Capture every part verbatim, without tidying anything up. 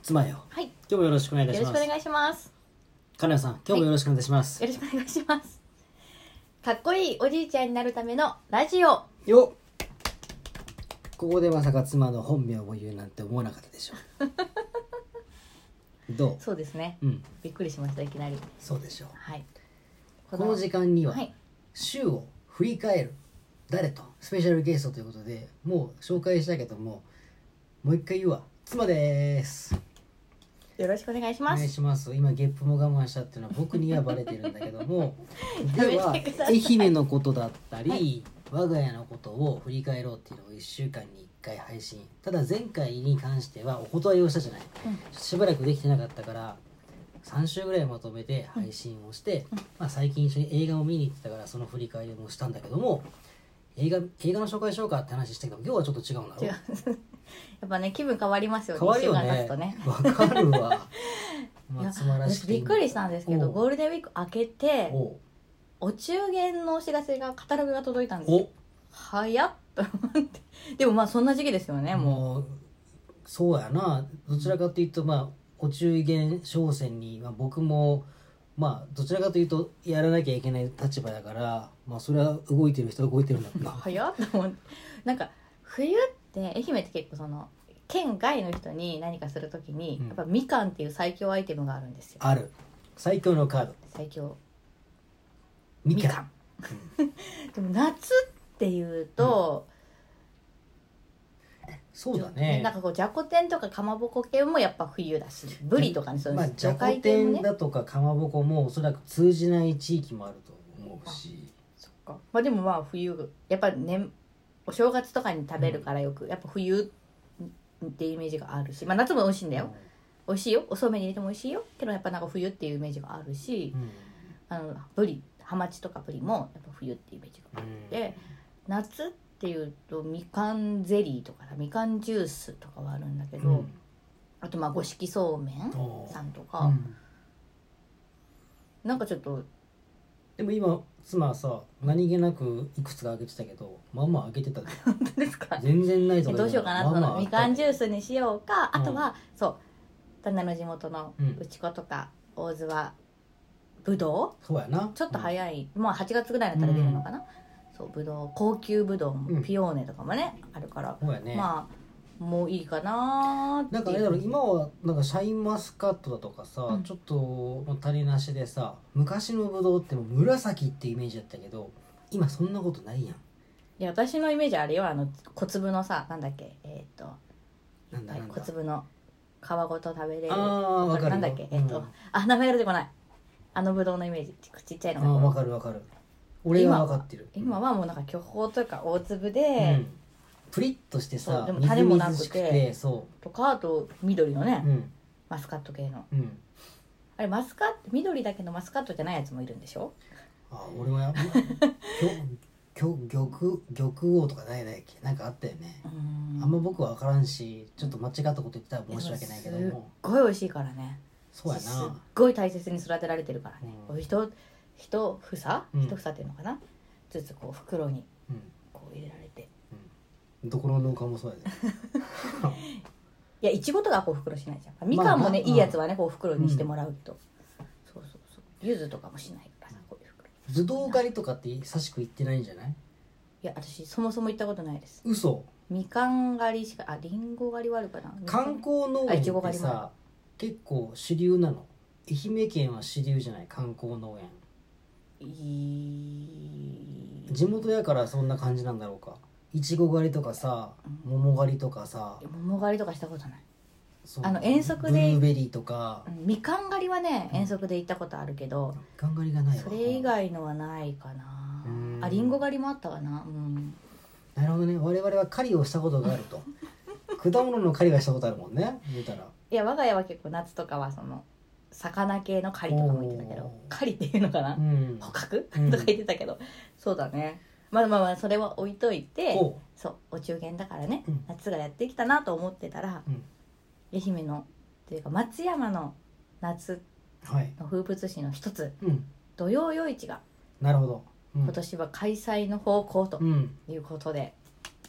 妻よ、 はい、 今日もよろしくお願いいたします。 よろしくお願いします。 かなよさん、今日もよろしくお願いします。 よろしくお願いします。かっこいいおじいちゃんになるためのラジオよっ、ここでまさか妻の本名を言うなんて思わなかったでしょどう？ そうですね、 うん、 びっくりしました。いきなりそうでしょう。 はい、 この時間には、 はい、 週を振り返る誰とスペシャルゲストということで、もう紹介したけどももう一回言うわ、妻です。 よろしくお願いしおます。 願いします。今ゲップも我慢したっていうのは僕にはバレてるんだけどもやではめてください愛媛のことだったり、 はい、 我が家のことを振り返ろうっていうのをいっしゅうかんにいっかい配信。ただ前回に関してはお断りをしたじゃない、 うん、 しばらくできてなかったからさん週ぐらいまとめて配信をして、うんまあ、最近一緒に映画を見に行ってたからその振り返りもしたんだけども、映画映画の紹介しようかって話したけど今日はちょっと違うんだろう。 違うやっぱね、気分変わりますよね。 変わるよね。 いっしゅうかん経つとね。 わかるわいや、 松原市私びっくりしたんですけど、ゴールデンウィーク明けておお中元のお知らせがカタログが届いたんですよ。 お早っと思ってでもまあそんな時期ですよね。ももうそうやな。どちらかというとまあお中元商戦に、まあ、僕もまあどちらかというとやらなきゃいけない立場だからまあそれは動いてる人は動いてるんだけど早っと思ってなんか冬って愛媛って結構その県外の人に何かするときに、うん、やっぱみかんっていう最強アイテムがあるんですよ。 ある最強のカード最強みかん、 うん、でも夏っていうと、 うん、そうだね。 なんかこうじゃこ天とかかまぼこ系もやっぱ冬だし、ブリとかね、そういう、 まあ、じゃこ天だとかかまぼこもおそらく通じない地域もあると思うし、 そっか。まあでもまあ冬やっぱね、お正月とかに食べるからよく、うん、やっぱ冬っていうイメージがあるし、まあ夏も美味しいんだよ、うん、美味しいよ、おそうめんに入れても美味しいよけどやっぱなんか冬っていうイメージがあるし、うん、あのブリハマチとかブリもやっぱ冬っていうイメージがあって、うん、夏っていうとみかんゼリーとかみかんジュースとかはあるんだけど、うん、あとまあ五色そうめんさんとか、うん、なんかちょっとでも今妻はさ何気なくいくつかあげてたけどまあまああげてたで本当ですか？ 全然ないとかどうしようかなと、まあまあみかんジュースにしようか、 うん、 あとはそう旦那の地元の内子とか大津はぶどう、 そうやな、 ちょっと早い、うん、まあはちがつぐらいだったら出るのかな、うん、そうぶどう高級ぶどうも、うん、ピオーネとかもねあるから、 そうやね、 まあもういいかなって。 なんかあれだろう、今はなんかシャインマスカットだとかさ、うん、ちょっと種なしでさ、昔のぶどうっても紫ってイメージだったけど今そんなことないやん。いや私のイメージあれよ、あの小粒のさ、なんだっけ、えっ、ー、となんだなんだ小粒の皮ごと食べれる、 あーわかるよ、 なんだっけ、えっ、ー、と、うん、あ名前出てこない、あのぶどうのイメージ、ちっちゃいのが。 あわかるわかる、俺は分かってる。 今は、今はもうなんか巨峰というか大粒で、 うん、プリッとしてさ、 でも種もなくて、 みずみずしくて、そうとかあと緑のね、 うん、 マスカット系の、 うん、 あれマスカット緑だけどマスカットじゃないやつもいるんでしょ。 あ俺は玉玉王とかないだっけ、なんかあったよね。あんま僕は分からんしちょっと間違ったこと言ってたら申し訳ないけども、 すっごい美味しいからね。 そうやな、 すっごい大切に育てられてるからね、うん、一一房、 うん、 一房っていうのかな、ずつこう袋にこう入れられて、 うん、どこの農家もそうやでいやいちごとかこう袋しないじゃん。みかんもね、まあ、いいやつはねこう袋にしてもらうと、うん、そうそうそう、柚子とかもしないからさ、こういう袋。 ぶどう狩りとかって久しく行ってないんじゃない？ いや私そもそも行ったことないです。 嘘？ みかん狩りしか、ありんご狩りはあるかな。 観光農園ってさ結構主流なの？愛媛県は主流じゃない？観光農園い地元やからそんな感じなんだろうか。いちご狩りとかさ、桃狩りとかさ、 桃狩りとかしたことない。あの遠足でブルーベリーとか、 みかん狩りはね遠足で行ったことあるけど、 みかん狩りがないわ。 それ以外のはないかな。ありんご狩りもあったかな、うん、 なるほどね。我々は狩りをしたことがあると果物の狩りがしたことあるもんね、言うたら。 いや我が家は結構夏とかはその魚系の狩りとかも言ってたけど、狩りっていうのかな、うん、捕獲、うん、とか言ってたけど、そうだね。まあまあまあそれは置いといて、そうお中元だからね、うん、夏がやってきたなと思ってたら、うん、愛媛のというか松山の夏の風物詩の一つ、はい、土曜夜市がなるほど、 うん、今年は開催の方向ということで、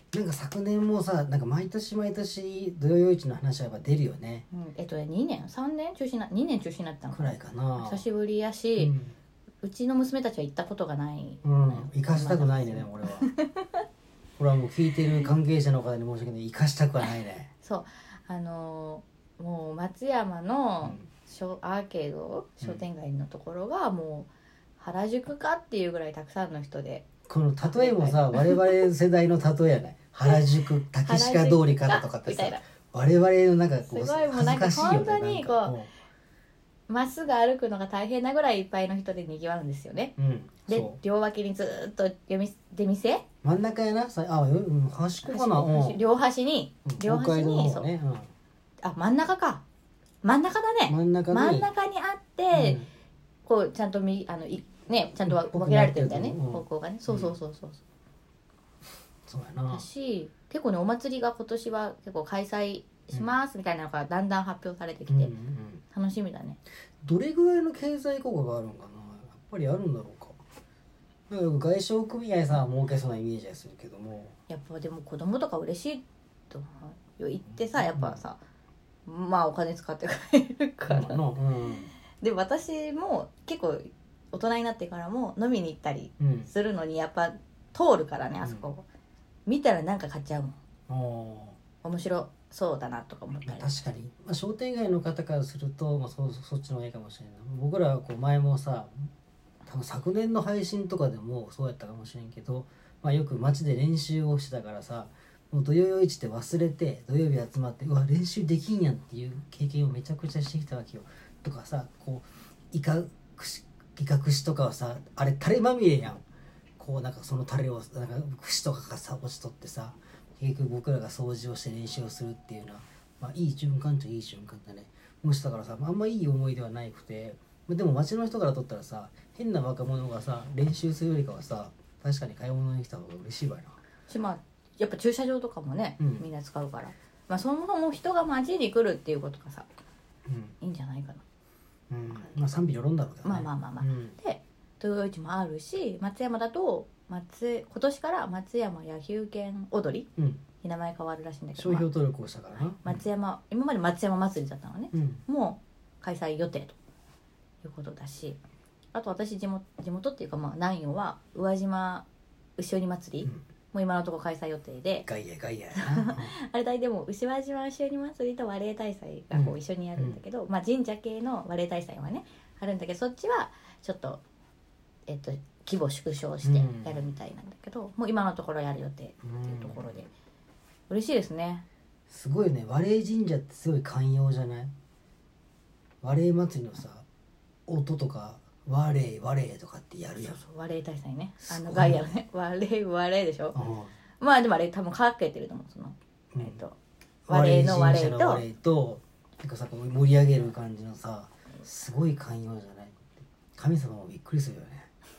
なんか昨年もさなんか毎年毎年土曜夜市の話はやっぱ出るよね、 うん、えっとねにねんさんねん中止なにねん中止になったのくらいかな。 久しぶりやし、うん、うちの娘たちは行ったことがない、 うん、行かしたくないね俺は俺はもう聞いてる関係者の方に申し訳ない、行かしたくはないね。 そうあのー、もう松山の、うん、アーケード商店街のところがもう原宿かっていうぐらいたくさんの人で、 この例えもさ我々世代の例えやない原宿竹鹿通りからとかってさ我々のなんかこうすごいもうなんか本当にこうまっすぐ歩くのが大変なぐらいいっぱいの人でにぎわうんですよね、うん、で両脇にずっと出店真ん中やなさあ、うん、端っこかな、 うん、両端に両端に、そう、ね、うん、あ真ん中か真ん中だね真ん中に真ん中にあって、うん、こうちゃんとみあのいねちゃんと分けられてるんだよね、うん、方向がね、そうそうそうそう、うん、 そうやな。 だし結構ねお祭りが今年は結構開催しますみたいなのがだんだん発表されてきて、うんうんうん、楽しみだね。 どれぐらいの経済効果があるのかな、やっぱりあるんだろうか。なんか外商組合さんは儲けそうなイメージがするけども、 やっぱでも子供とか嬉しいと言ってさ、やっぱさ、うん、まあお金使って買えるから、うんうん、で私も結構大人になってからも飲みに行ったりするのにやっぱ通るからね、あそこ、うん、見たらなんか買っちゃうもん。面白そうだなとか思ったり。 確かに、まあ、商店街の方からすると、まあ、そ, そっちの方がいいかもしれない。僕らはこう前もさ多分昨年の配信とかでもそうやったかもしれんけど、まあ、よく街で練習をしてたからさ、もう土曜夜市って忘れて土曜日集まってうわ練習できんやんっていう経験をめちゃくちゃしてきたわけよ。とかさこうイカ串イカ串とかはさあれタレまみれやん。こうなんかそのタレをなんか串とかがさ落ちとってさ結局僕らが掃除をして練習をするっていうのは、まあ、いい循環っちゃいい循環だね。もしたからさあんまいい思い出はないくて、でも街の人からとったらさ変な若者がさ練習するよりかはさ確かに買い物に来た方が嬉しいわよな。 しまあやっぱ駐車場とかもね、うん、みんな使うから、まあ、そもそも人が街に来るっていうことがさ、うん、いいんじゃないかな。 うん、まあ賛否両論だろうけどね。 まあまあまあまあ、うん、で土曜市もあるし、松山だと松今年から松山野球拳踊り、うん、に名前変わるらしいんだけど、 商標登録をしたからな、 はい、松山今まで松山祭りだったのね、うん、もう開催予定ということだし、あと私地元地元っていうかまあ南予は宇和島牛鬼祭り、うん、もう今のところ開催予定で、 ガイヤガイヤあれだいでも牛和島牛鬼祭りと和礼大祭がこう一緒にやるんだけど、うん、まあ神社系の和礼大祭はねあるんだけど、そっちはちょっとえっと規模縮小してやるみたいなんだけど、うん、もう今のところやる予定っていうところで、うん、嬉しいですね。 すごいね、和礼神社ってすごい寛容じゃない？和礼祭りのさ音とか和礼和礼とかってやるやん。 そうそう、和礼大祭ね、あのガイアのね和礼和礼でしょ、うん、まあでもあれ多分かけてると思う、その、うん、えっと和礼の和礼と和礼となんかさ盛り上げる感じのさすごい寛容じゃない？神様もびっくりするよね。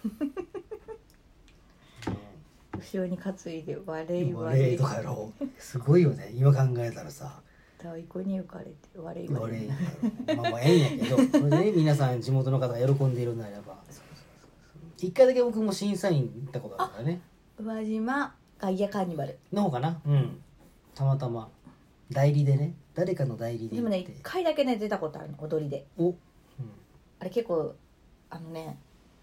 後ろに担いで和礼和礼とかやろう。すごいよね今考えたらさ。 太鼓に浮かれて和礼和礼まあまあええんやけど、それでね皆さん地元の方が喜んでいるならば。一回だけ僕も審査員行ったことあるからね。 宇和島ガイアカーニバルの方かな。うん。たまたま代理でね、誰かの代理で。 でもね一回だけね出たことあるの、踊りで。お。うん、あれ結構あのね。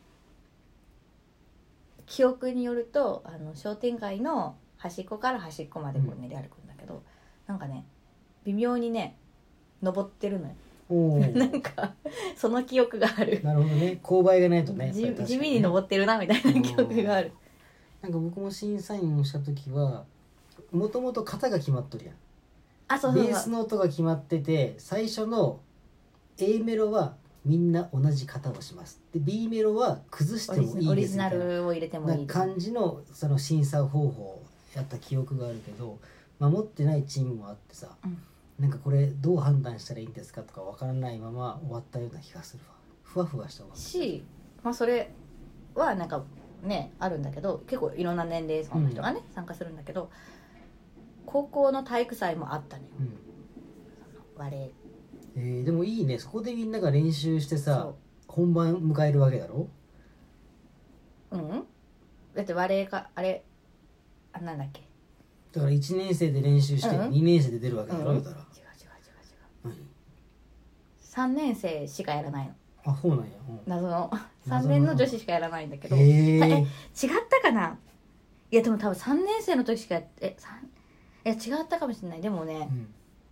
記憶によるとあの商店街の端っこから端っこまでこう練り歩くんだけど、うん、なんかね微妙にね登ってるのよ。おなんかその記憶がある。 なるほどね、勾配がないとね、 地味に登ってるなみたいな記憶がある。 なんか僕も審査員をした時はもともと型が決まっとるやん。 あ、そうそうそう、 ベースの音が決まってて最初の A メロはみんな同じ型をします。で B メロは崩してもいいですみたいな、 オリジナルを入れてもいい感じのその審査方法をやった記憶があるけど、守ってないチームもあってさ、うん、なんかこれどう判断したらいいんですかとかわからないまま終わったような気がするわ。ふわふわしたわし、まあそれはなんかねあるんだけど、結構いろんな年齢層の人がね、うん、参加するんだけど、高校の体育祭もあったのよ、うん、そのバレエ。 えー、でもいいね、そこでみんなが練習してさ本番迎えるわけだろ。 うん、だってバレエかあれあなんだっけだからいちねん生で練習してうんにねん生で出るわけだろ、 うん言うたら。 違う違う違う違う何さんねん生しかやらないのあ、そうなんや。 謎のさんねんの女子しかやらないんだけど、 へええ違ったかないやでも多分さんねん生の時しかやってえさんいや違ったかもしれない。でもね、 うん、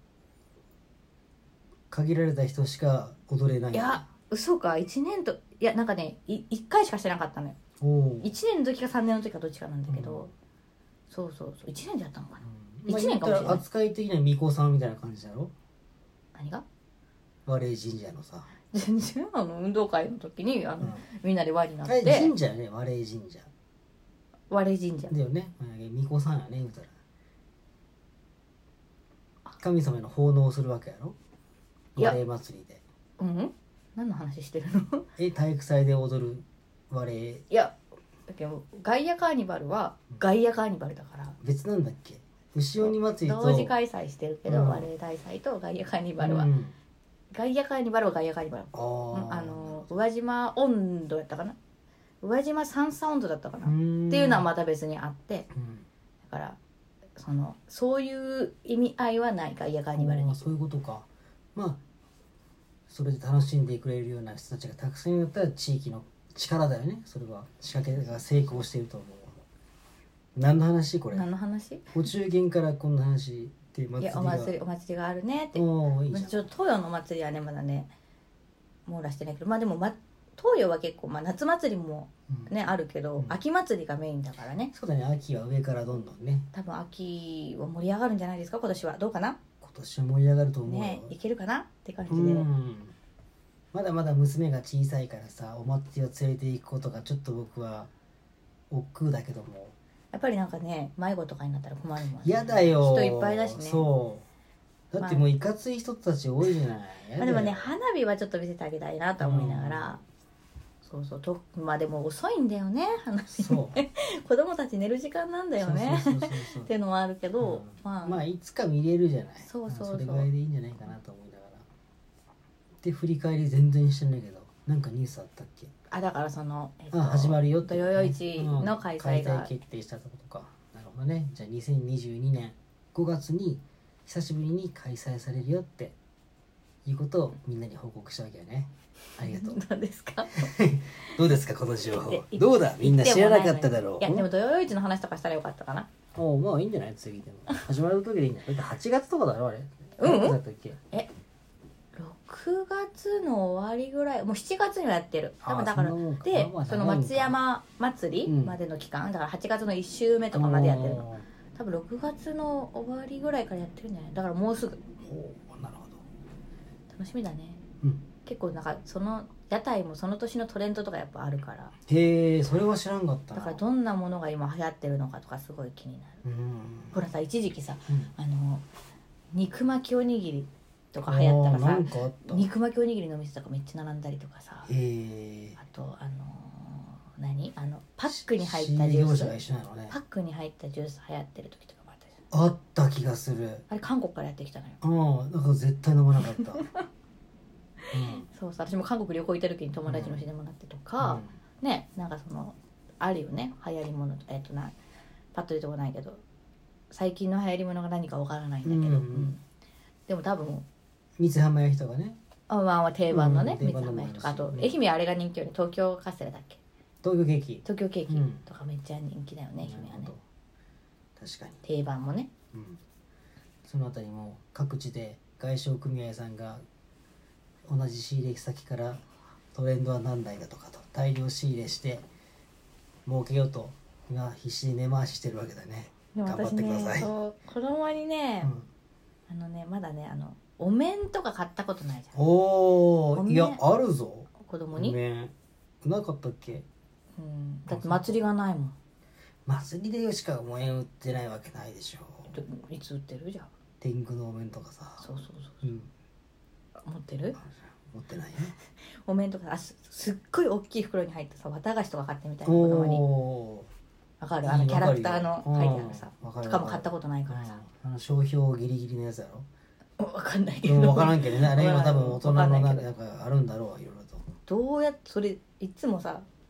限られた人しか踊れない。 いや嘘かいちねんといやなんかねいいっかいしかしてなかったのよ。 おお。 いちねんの時かさんねんの時かどっちかなんだけど、 うんそうそうそういちねんでやったのかな、 うんまあ一年かもしれない言ったら扱い的には巫女さんみたいな感じだろ。 何が和霊神社のさ。 全然あの運動会の時にあの、 うんみんなで輪になっあれて神社やね、和霊神社。 和霊神社だよね。巫女さんやね、言うたら。神様の奉納するわけやろ。 いや和霊祭りで。 うん何の話してるのえ、体育祭で踊る和霊。 いやだけどガイアカーニバルはガイアカーニバルだから別なんだっけ。牛鬼祭りと。 同時開催してるけど、 うん和霊大祭とガイアカーニバルは、 うんガイアカーニバルはガイアカーニバルあーあの宇和島温度やったかな宇和島三叉温度だったかな、 うっんていうのはまた別にあってうんだからそのそういう意味合いはないガイアカーニバルにあーそういうことか。まあそれで楽しんでくれるような人たちがたくさんいるんだったら地域の力だよね。それは仕掛けが成功していると思う。何の話これ。 何の話お中元からこんな話っていういや祭りが。 お祭りお祭りがあるねっておーいいじゃん。 ちょっと東洋のお祭りはねまだね網羅してないけどまあでも、ま、東洋は結構、まあ、夏祭りもうんねあるけど、 うん秋祭りがメインだからねそうだね。秋は上からどんどんね。 多分秋は盛り上がるんじゃないですか今年はどうかな今年は盛り上がると思うよ。 ねいけるかなって感じうで、 ん。まだまだ娘が小さいからさ、お祭りを連れて行くことがちょっと僕は億劫だけども。 やっぱりなんかね迷子とかになったら困るもんね嫌だよ。 人いっぱいだしねそう。だってもういかつい人たち多いじゃない。 まあ、でもねやだよ花火はちょっと見せてあげたいなと思いながら、そうそうとまあでも遅いんだよね花火そう子供たち寝る時間なんだよねそうそうそうそうっていうのはあるけど、 うんまあ、 まあいつか見れるじゃない。 そうそうそうそれぐらいでいいんじゃないかなと思いながら。で振り返り全然してないけど、なんかニュースあったっけ。 あだからその、えっと、 あ始まるよって土曜市の開催が、 うん開催決定したってことか。なるほどね。じゃあにせんにじゅうにねんごがつに久しぶりに開催されるよっていうことをみんなに報告したわけよね。ありがとう。 どうですかどうですかこの情報で。 どうだみんな知らなかっただろう。 いやでも土曜市の話とかしたらよかったかな。 おうまあいいんじゃない次でも始まる時でいいんだよ。だってはちがつとかだろあれ。 うんうん何月だったっけ。 ろくがつの終わりぐらいもうしちがつにはやってる多分あだからそんなもんかでまあその松山祭りうんまでの期間、だからはちがつのいっ週目とかまでやってるのおー多分ろくがつの終わりぐらいからやってるんじゃないだからもうすぐほうなるほど。 楽しみだねうん。 結構なんかその屋台もその年のトレンドとかやっぱあるからへえそれは知らんかったな。 だからどんなものが今流行ってるのかとかすごい気になるうん。 ほらさ一時期さうんあの肉巻きおにぎりとか流行ったらさあーなんかあった。へ肉巻きおにぎりの店とかめっちゃ並んだりとかさえ。 あとあのー何あのパックに入ったジュース仕入れ業者が一緒なのね。 パックに入ったジュース流行ってる時とかもあったじゃんあった気がする。 あれ韓国からやってきたのようん。だから絶対飲まなかった。うん。 そうそう私も韓国旅行行った時に友達に教えてもらってとか、ねなんかそのあるよね流行りものえっとなパッと出てこないけど最近の流行りものが何かわからないんだけど、 うんうんでも多分三つ浜屋人がね。 あまあ定番のねうん三つ定番のもの浜焼きとかあとうん愛媛あれが人気よね東京カステラだっけ東京ケーキ。 東京ケーキうんとかめっちゃ人気だよね、愛媛はねなるほど確かに。 定番もねうん。そのあたりも各地で外商組合さんが同じ仕入れ先からトレンドは何台だとかと大量仕入れして儲けようと今必死に根回ししてるわけだね。 でも頑張っ私ねてください。 そう子供にね、あのねまだねあのお面とか買ったことないじゃうん、おお面おいやあるぞ。 ん子供に、 ごめんなかったっけ。 うん、だって祭りがないもん祭りでしかお面売ってないわけないでしょ。 どいつ売ってるじゃん天狗のお面とかさ。 そうそううん。 そう持ってる持ってないよ。 お面とかあすすっごい大きい袋に入ったさ綿菓子とか買ってみたいな子供におおわかるあのいいキャラクターのわかるよ書いてあるさうんわかるとかも買ったことないからさあの商標ギリギリのやつやろ。 わかんないけでもど分からんけどねあれ今多分大人のわかんなないんけどかあるんだろういろいろと。 どうやってそれいつもさ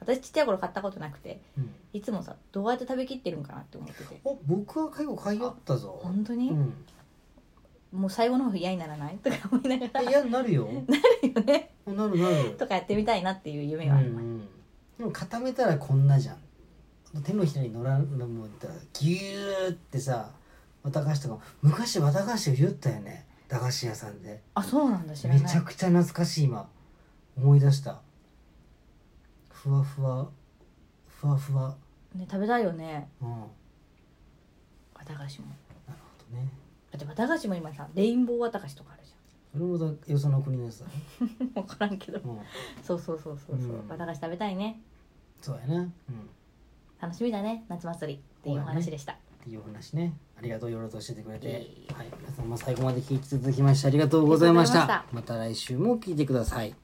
私ちっちゃい頃買ったことなくてうん、 いつもさどうやって食べきってるんかなって思ってて。 お僕は結構買いよったぞ。 本当に、 うん、 もう最後の方嫌にならないとか思いながらいやなるよなるよねなるなるとかやってみたいなっていう夢うんはあります、 うん、でも固めたらこんなじゃん。手のひらに乗らんのもったらギューってさ、綿菓子とか昔綿菓子を言ったよね、駄菓子屋さんで。 あそうなんだ知らない。 めちゃくちゃ懐かしい。今思い出した。ふわふわふわふわ、 ね食べたいよねうん、な綿菓子も。 るほどね。 だって綿菓子も今さレインボー綿菓子とかあるじそれもだよその国のやつだね、 ゃん分からんけどうん、 そうそうそうそうそう、 うん綿菓子食べたいね。 そうやな、うん、っ楽しみだね夏祭りっていうお話でした、 ていうお話ね。ありがとう、いろいろと教えてくれて、 いえいえはい、皆さんも最後まで聞いていただきましてありがとうございました。 ありがとうございままた来週も聞いてください。